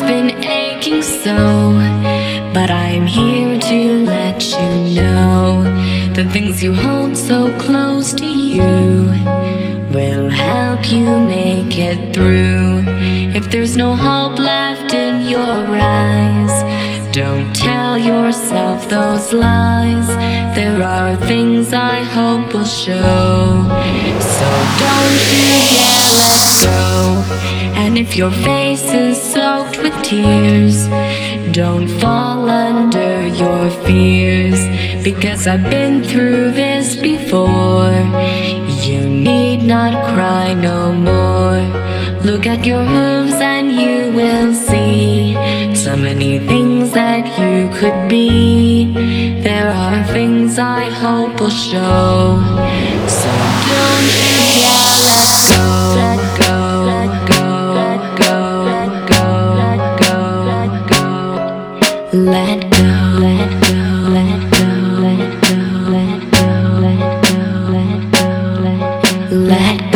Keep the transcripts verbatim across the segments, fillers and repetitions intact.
been aching so, but I'm here to let you know the things you hold so close to you will help you make it through. If there's no hope left in your eyes, don't tell yourself those lies. There are things I hope will show, so don't you dare let go. And if your face is soaked with tears, don't fall under your fears, because I've been through this before. You need not cry no more. Look at your hooves and you will see so many things that you could be. There are things I hope will show, so don't you dare let go. Let go, let go, let go, let go, let go, let go. Let go, let go, let go, let go, let go, let go, let go, let go, let go.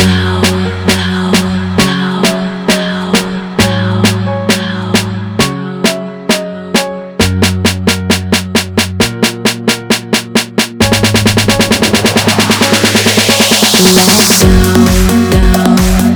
Let go, go.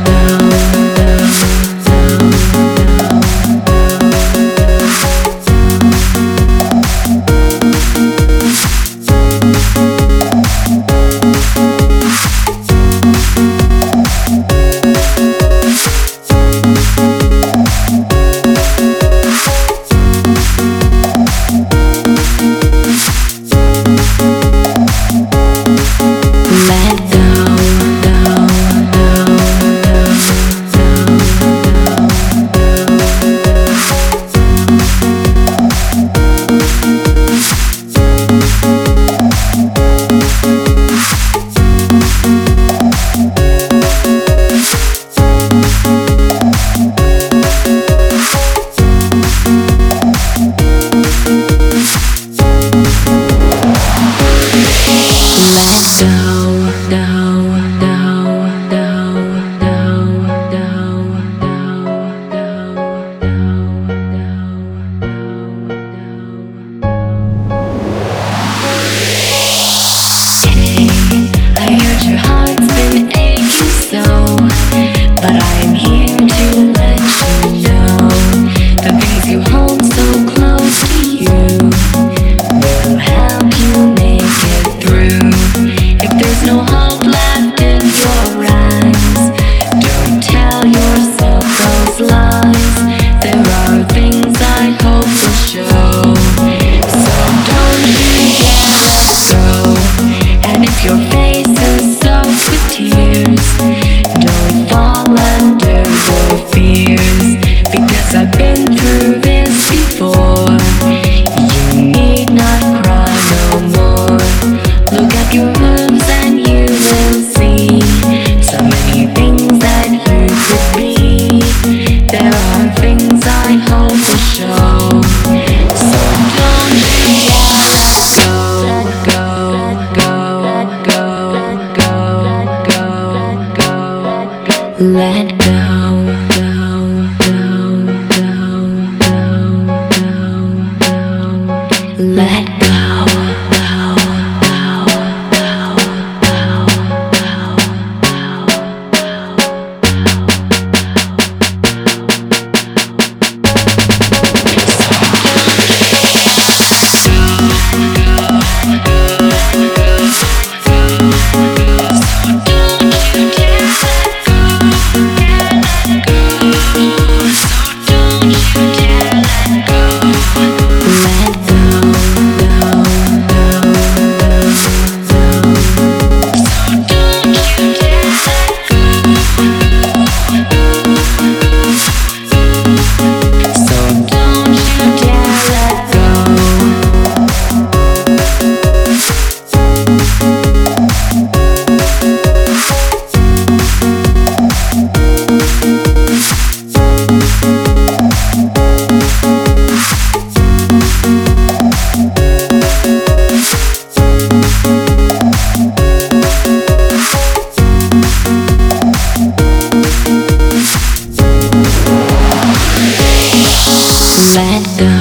let go.